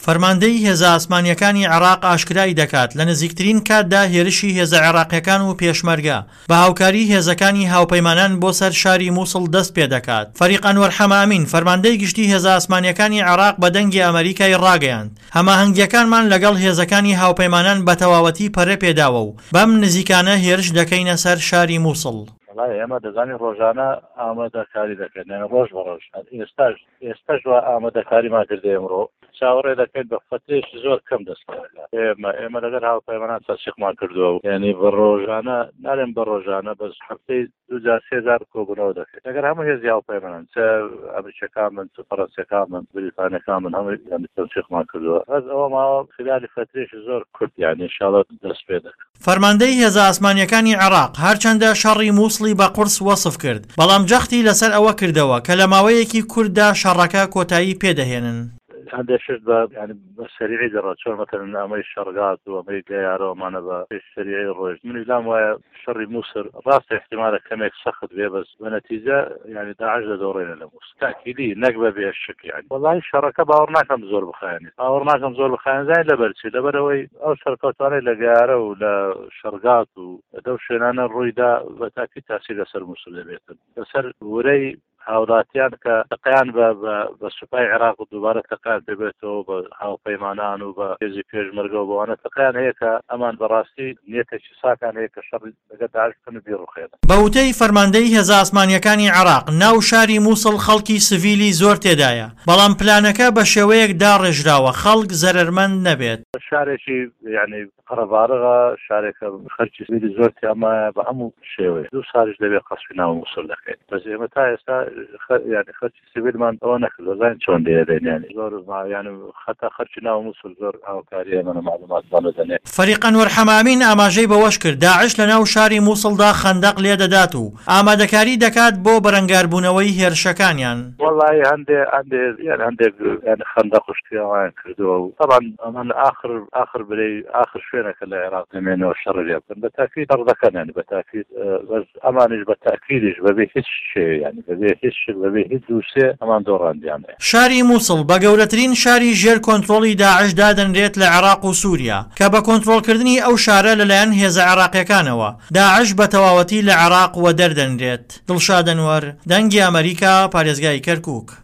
فەرماندەی هێزە ئاسمانیەکانی عێراق ئاشکرای دەکات لە نزیکترین کاتدا هێرشی هێزە عێراقیەکان و پێشمەرگە بە هاوکاری هێزەکانی هاوپەیمانان بۆ سەر شاری مووسڵ دەست پێ دەکات. فەریق ئەنوەر حەمامین فەرماندەی گشتی هێزە ئاسمانیەکانی عێراق بە دەنگی ئەمریکای ڕاگەیاند هەماهەنگیەکانمان لەگەڵ هێزەکانی هاوپەیمانان بە تەواوەتی پەرە پێداوە و بەم نزیکانە هێرش دەکەینە سەر شاری مووسڵ. ئێمە دەزانین ڕۆژانە ئامادەکاری دەکەن ڕۆژ بە ڕۆژ ئێستاش ئامادەکاریمان کردێ ئەمڕۆ چاوەڕێ دەکەین بە فترێکی زۆر کەم دەستکار ئێمە لەگەر هاوپەیمانان تەنسیقمان کردووە و یعنی بە ڕۆژانە نارێن بە ڕۆژانە بەس هەفتەی 2000 کۆبوونەوە دەکەین لەگەر هەموو هێزی هاوپەیمانان چ ئەمریکیەکان من چ فەڕەنسیەکان من بریتانیەکان من هەمووی تەنسیقمان کردووە هەز ئەوە ماوە خلالی فترێکی زۆر کورت یعنی ئینشاڵڵا دەست پێ دەکەن. فەرماندەی هێزە ئاسمانیەکانی عێراق هەرچەندە شەڕی مووسڵی بە قورس وەسف کرد بەڵام جەختی لەسەر ئەوە کردەوە کە لە ماوەیەکی کورتدا شەڕەکە کۆتایی پێدەهێنن. هەندێکشت بە ینی بە سەریعی دەڕات چۆن مەتەن ئەمەی شەڕگات و ئەمەی گەیارەوەمانە بە سەریعی ڕۆژ منی لام وایە شەڕی مووسڵ ڕاست احتیمالە کەمێک سەخت بێ بەس بە نەتیجە ینی داعش دەدۆڕێنە لە مووسڵ تاکیدی نەک بە بێ شک ینی وەڵاهی شەڕەکە باوەڕ ناکەم زۆر بخایێنێت باوەڕ ناکەم زۆر بخایێنزای لەبەرچی لەبەرەوەی ئەو سەرکەوتانەی لە گەیارە و لە شەڕگات و لەو شوێنانە ڕوویدا بە تاکید تاسی لەسەر مووسڵ دەبێتن لەسەر ورەی هاوڵاتیان کە تەقیان بە سوپای عێراق و دووبارە تەقیان پێبێتەوە بە هاوپەیمانان و بە هێزی پێشمەرگە و بەوانە تەقیان هەیە کە ئەمان بەڕاستی نیەتێکی ساکان هەیە کە شەڕی لەگەڵ داعش بکەن و بیڕوخێنن. بە وتەی فەرماندەی هێزە ئاسمانیەکانی عێراق ناو شاری مووسڵ خەڵکی سڤیلی زۆر تێدایە بەڵام پلانەکە بە شێوەیەک داڕێژراوە خەڵک زەرمەند نەبێت. شارێکی یعنی قەرەبارغا شارێکە خەڵکی سڤیلی زۆر تێمایە بە هەموو شێوەیە 2 ساڵیش دەبێت قەسفی ناو مووسڵ دەکەین بەس ئێمە تا ئێستا يعني خرج سيفيلمان أو نكل وزين شون ديالين يعني زور يعني حتى خرج ناو مووسڵ زور أو كاريه من معلومات ضلدني. فريق أنور حەمامین ئاماژەی بەوەش کرد داعش لەناو شاری مووسڵدا خەندەق لێ دەدات و ئامادەکاری دەکات بۆ بەرەنگاربوونەوەی هێرشەکانیان. والله هەندێک يعني خەندەق شتیان کردووە طبعا ئەمان آخر بري آخر شوێنێکە لە عێراق دەمێنەوە شەڕ لێ بکەن بەتاکید شەڕ دەکەن يعني بەتاکید بەس ئەمانیش بەتاکیدیش بەبێ هیچ شێ يعني بەبێ هیچ هیچ دووسێ ئەمان دۆڕاندیانێ. شاری مووسڵ بە گەورەترین شاری ژێر کۆنتڕۆڵی داعش دادەنرێت لە عێراق و سووریا کە بە کۆنتڕۆڵکردنی ئەو شارە لەلایەن هێزە عێراقیەکانەوە داعش بە تەواوەتی لە عێراق وە دەردەنرێت. دڵشاد ئەنوەر دەنگی ئەمریکا پارێزگای کەرکووک.